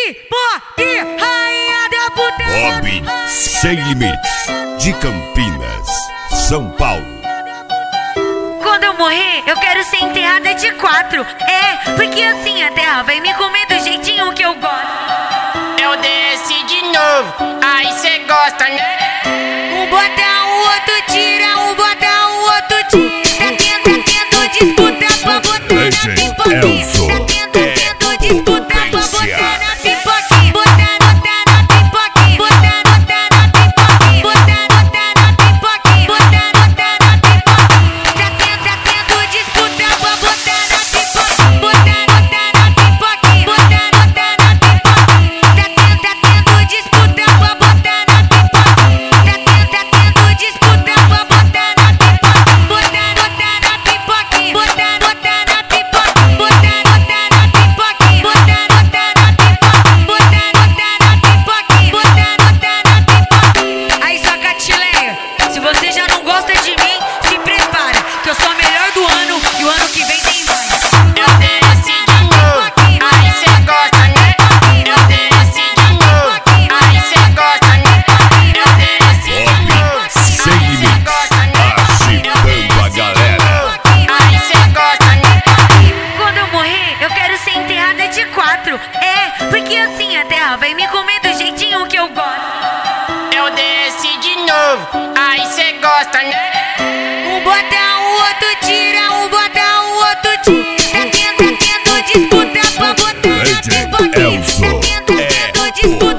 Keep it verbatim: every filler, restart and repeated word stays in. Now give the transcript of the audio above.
Pipoque, rainha da puta. Bob Sem Limites, de Campinas, São Paulo. Quando eu morrer, eu quero ser enterrada de quatro. É, porque assim a terra vai me comer do jeitinho que eu gosto. Eu desci de novo, aí cê gosta, né? Um bota, o outro tira, um bota, o outro tira. Tá tendo, tá tendo disputa pra botar na pipoquinha. Tá tendo, tendo disputa pra botar na pipoquinha. Botar, botar na pipoquinha. Botar, botar na pipoquinha. Botar, botar na pipoquinha. Botar, botar na pipoquinha. Tá tendo, tá tendo disputa pra botar na pipoquinha. Botar, botar na pipoquinha. Botar, botar na pipoquinha. Tá tendo, tá tendo disputa pra botar na pipoquinha. Tá tendo, tá tendo disputa pra botar na pipoquinha. Botar, botar na pipoquinha. Botar, botar na pipoquinha. Botar, botar na pipoquinha. Botar, botar na pipoquinha. Botar, botar na pipoquinha. Botar, botar na pipoquinha. Aí, Sacatileia, se você já não gosta de mim, se prepara, que eu sou a melhor do ano e o ano que vem tem mais. Eu desci de novo, aí cê gosta, né? Eu desci de novo, aí cê gosta, né? Eu desci de novo, Bob Sem aí cê Limites, gosta, né? agitando a galera. Aí cê gosta, né? Quando eu morrer, eu quero ser enterrada de quatro. É, porque assim a terra vai me comer do jeitinho que eu gosto. Eu desci de novo, aí cê gosta, né? Um bota, o outro tira, um bota, o outro tira. Tá tendo, tá tendo disputa pra botar na D J pipoquinha. Elzo Tá tendo, tá tendo disputa